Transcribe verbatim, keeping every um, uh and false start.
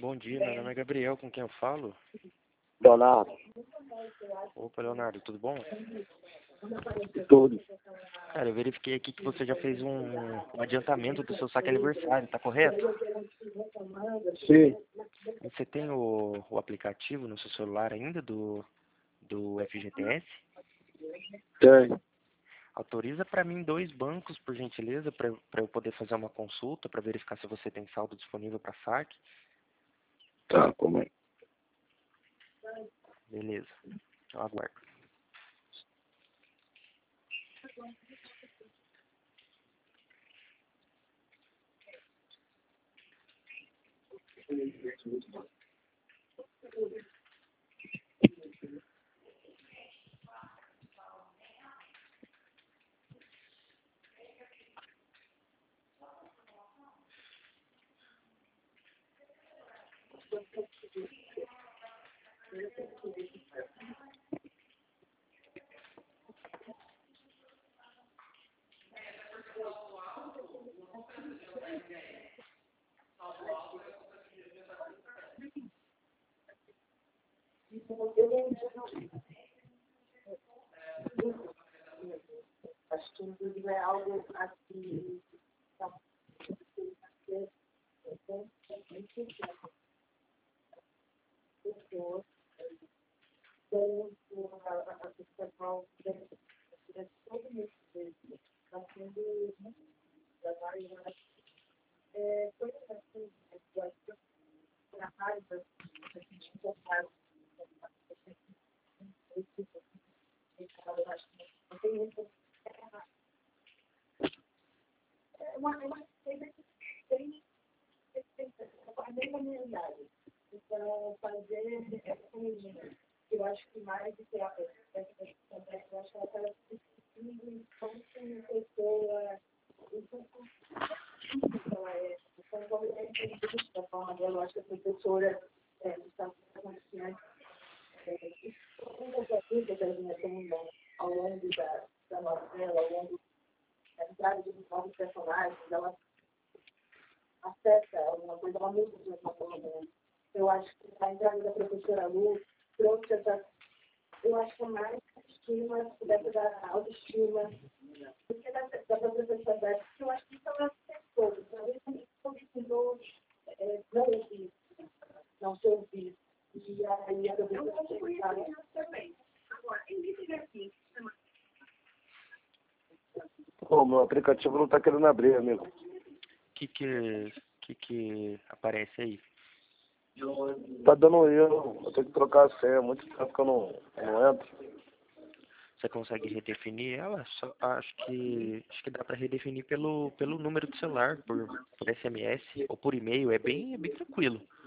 Bom dia, meu nome é Gabriel, com quem eu falo? Leonardo, Opa, Leonardo, tudo bom? tudo. Cara, eu verifiquei aqui que você já fez um, um adiantamento do seu saque aniversário, tá correto? Sim, Você tem o, o aplicativo no seu celular ainda do, do F G T S? tem. Autoriza para mim dois bancos, por gentileza, para eu poder fazer uma consulta, para verificar se você tem saldo disponível para saque. Tá, como é? Beleza, eu aguardo. Acho que inclusive é algo assim, pessoas dando a situação durante todo o mês, está sendo muito trabalho, coisas assim, na raiva, a gente encontrar eu acho que não tem muito. É uma coisa que tem a mesma realidade. Então, fazer essa eu acho que mais do que a pessoa, eu acho que ela está discutindo como uma pessoa, ela é, então, como é que a forma dela, eu acho que a professora está consciente. Muitas das coisas que a gente tem ao longo da, da novela, ao longo da entrada de novos personagens, ela acessa alguma coisa, ela muda de uma forma. Eu acho que a entrada da professora Lu trouxe essa, eu acho que é mais estima, dessa da autoestima, do que da, da professora Beth, porque eu acho que isso ela testou, talvez também continuou não ouvir, não se ouvir. E aí a professora também. Agora, em livro aqui, Pô, meu aplicativo não tá querendo abrir, amigo. O que que, que que aparece aí? Tá dando erro, eu tenho que trocar a senha, há muito tempo que eu não, eu não entro. Você consegue redefinir ela? Só, acho que acho que dá para redefinir pelo, pelo número do celular, por, por S M S ou por e-mail, é bem, é bem tranquilo.